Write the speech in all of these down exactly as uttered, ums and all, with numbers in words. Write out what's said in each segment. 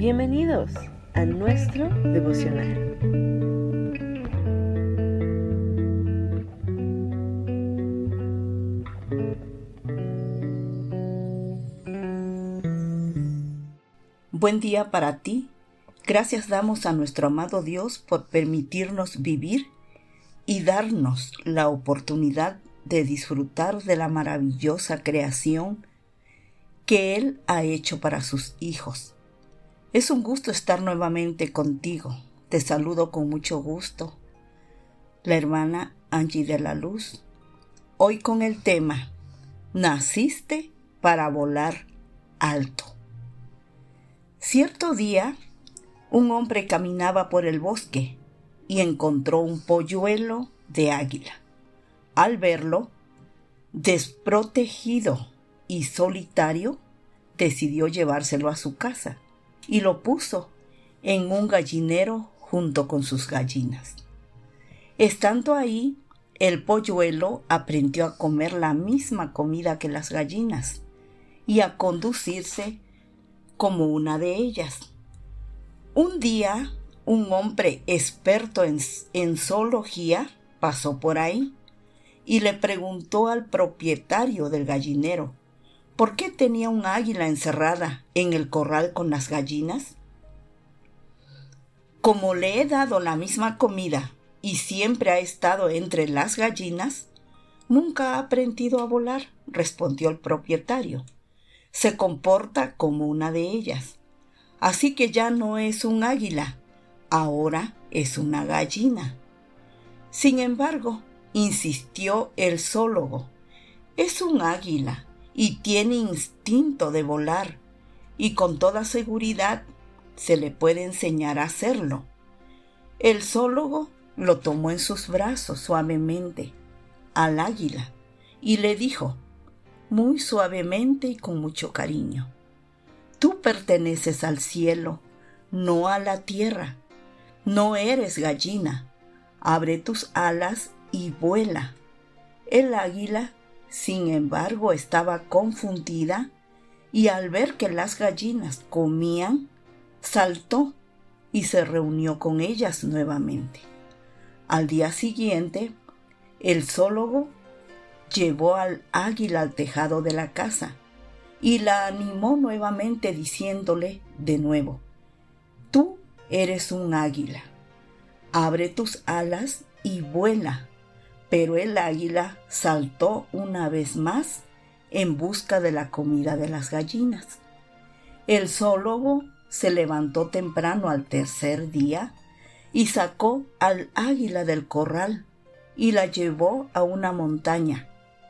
Bienvenidos a nuestro devocional. Buen día para ti. Gracias damos a nuestro amado Dios por permitirnos vivir y darnos la oportunidad de disfrutar de la maravillosa creación que Él ha hecho para sus hijos. Es un gusto estar nuevamente contigo. Te saludo con mucho gusto, la hermana Angie de la Luz. Hoy con el tema, naciste para volar alto. Cierto día, un hombre caminaba por el bosque y encontró un polluelo de águila. Al verlo, desprotegido y solitario, decidió llevárselo a su casa y lo puso en un gallinero junto con sus gallinas. Estando ahí, el polluelo aprendió a comer la misma comida que las gallinas y a conducirse como una de ellas. Un día, un hombre experto en, en zoología pasó por ahí y le preguntó al propietario del gallinero ¿por qué tenía un águila encerrada en el corral con las gallinas? Como le he dado la misma comida y siempre ha estado entre las gallinas, nunca ha aprendido a volar, respondió el propietario. Se comporta como una de ellas. Así que ya no es un águila, ahora es una gallina. Sin embargo, insistió el zoólogo, es un águila y tiene instinto de volar, y con toda seguridad se le puede enseñar a hacerlo. El zoólogo lo tomó en sus brazos suavemente al águila y le dijo, muy suavemente y con mucho cariño, tú perteneces al cielo, no a la tierra. No eres gallina. Abre tus alas y vuela. El águila, sin embargo, estaba confundida y al ver que las gallinas comían, saltó y se reunió con ellas nuevamente. Al día siguiente, el zoólogo llevó al águila al tejado de la casa y la animó nuevamente diciéndole de nuevo, tú eres un águila, abre tus alas y vuela. Pero el águila saltó una vez más en busca de la comida de las gallinas. El zoólogo se levantó temprano al tercer día y sacó al águila del corral y la llevó a una montaña.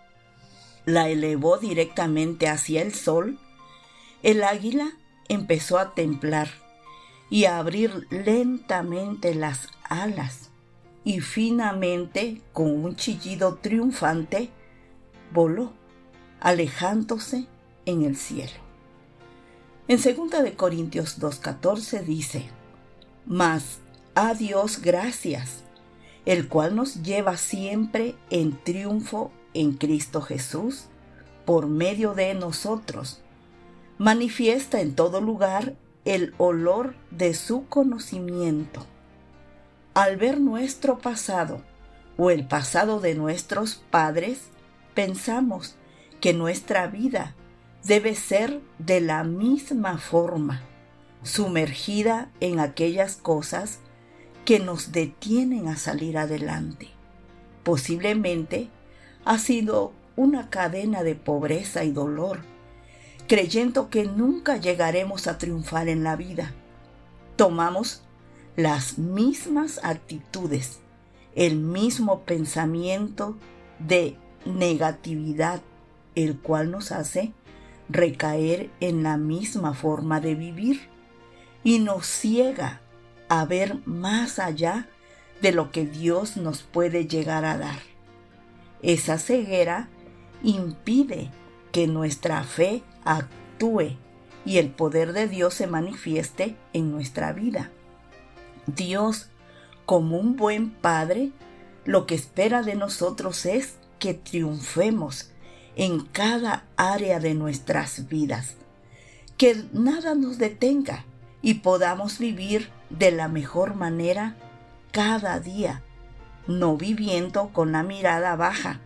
La elevó directamente hacia el sol. El águila empezó a templar y a abrir lentamente las alas y finalmente, con un chillido triunfante, voló, alejándose en el cielo. En segunda de Corintios dos catorce dice, mas a Dios gracias, el cual nos lleva siempre en triunfo en Cristo Jesús, por medio de nosotros, manifiesta en todo lugar el olor de su conocimiento. Al ver nuestro pasado o el pasado de nuestros padres, pensamos que nuestra vida debe ser de la misma forma, sumergida en aquellas cosas que nos detienen a salir adelante. Posiblemente ha sido una cadena de pobreza y dolor, creyendo que nunca llegaremos a triunfar en la vida. Tomamos las mismas actitudes, el mismo pensamiento de negatividad, el cual nos hace recaer en la misma forma de vivir y nos ciega a ver más allá de lo que Dios nos puede llegar a dar. Esa ceguera impide que nuestra fe actúe y el poder de Dios se manifieste en nuestra vida. Dios, como un buen padre, lo que espera de nosotros es que triunfemos en cada área de nuestras vidas, que nada nos detenga y podamos vivir de la mejor manera cada día, no viviendo con la mirada baja,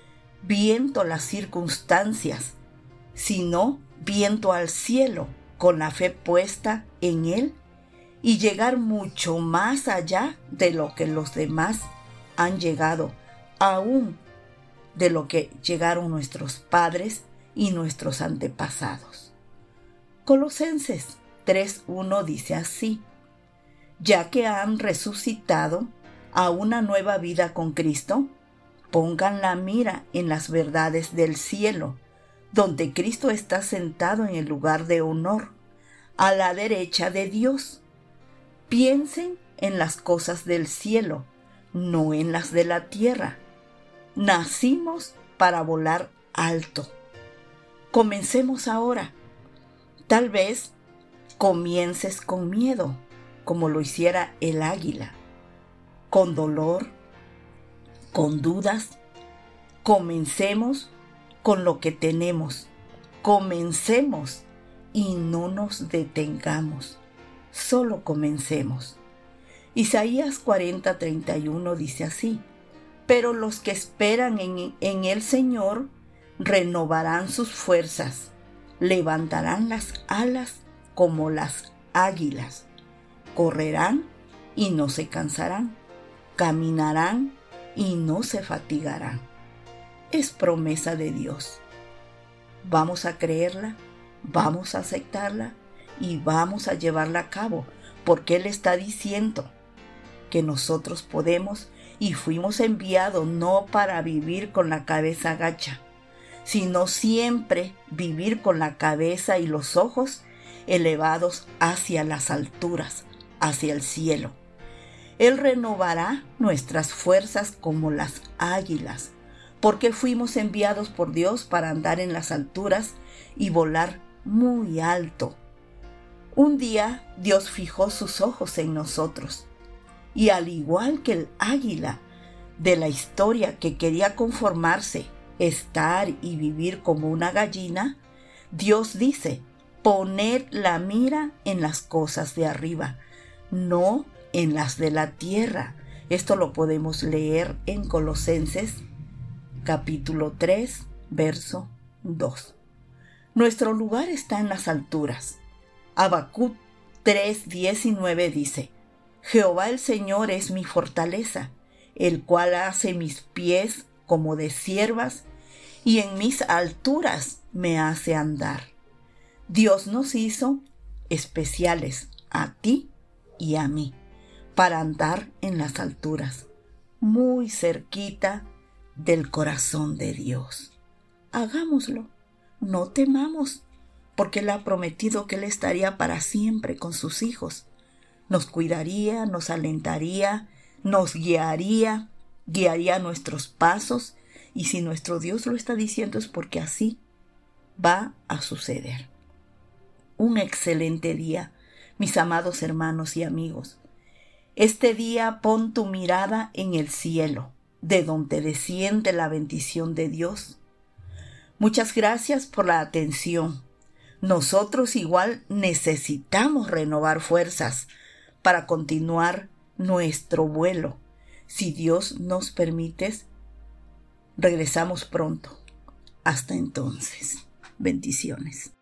viendo las circunstancias, sino viendo al cielo con la fe puesta en Él y llegar mucho más allá de lo que los demás han llegado, aún de lo que llegaron nuestros padres y nuestros antepasados. Colosenses tres uno dice así: ya que han resucitado a una nueva vida con Cristo, pongan la mira en las verdades del cielo, donde Cristo está sentado en el lugar de honor, a la derecha de Dios. Piensen en las cosas del cielo, no en las de la tierra. Nacimos para volar alto. Comencemos ahora. Tal vez comiences con miedo, como lo hiciera el águila, con dolor, con dudas. Comencemos con lo que tenemos. Comencemos y no nos detengamos. Solo comencemos. Isaías cuarenta treinta y uno dice así: pero los que esperan en, en el Señor renovarán sus fuerzas, levantarán las alas como las águilas, correrán y no se cansarán, caminarán y no se fatigarán. Es promesa de Dios. Vamos a creerla, vamos a aceptarla y vamos a llevarla a cabo, porque Él está diciendo que nosotros podemos y fuimos enviados no para vivir con la cabeza gacha, sino siempre vivir con la cabeza y los ojos elevados hacia las alturas, hacia el cielo. Él renovará nuestras fuerzas como las águilas, porque fuimos enviados por Dios para andar en las alturas y volar muy alto. Un día Dios fijó sus ojos en nosotros, y al igual que el águila de la historia que quería conformarse, estar y vivir como una gallina, Dios dice: poned la mira en las cosas de arriba, no en las de la tierra. Esto lo podemos leer en Colosenses capítulo tres, verso dos. Nuestro lugar está en las alturas. Habacuc tres diecinueve dice: Jehová el Señor es mi fortaleza, el cual hace mis pies como de ciervas y en mis alturas me hace andar. Dios nos hizo especiales a ti y a mí para andar en las alturas, muy cerquita del corazón de Dios. Hagámoslo, no temamos, porque Él ha prometido que Él estaría para siempre con sus hijos. Nos cuidaría, nos alentaría, nos guiaría, guiaría nuestros pasos, y si nuestro Dios lo está diciendo es porque así va a suceder. Un excelente día, mis amados hermanos y amigos. Este día pon tu mirada en el cielo, de donde desciende la bendición de Dios. Muchas gracias por la atención. Nosotros igual necesitamos renovar fuerzas para continuar nuestro vuelo. Si Dios nos permite, regresamos pronto. Hasta entonces, bendiciones.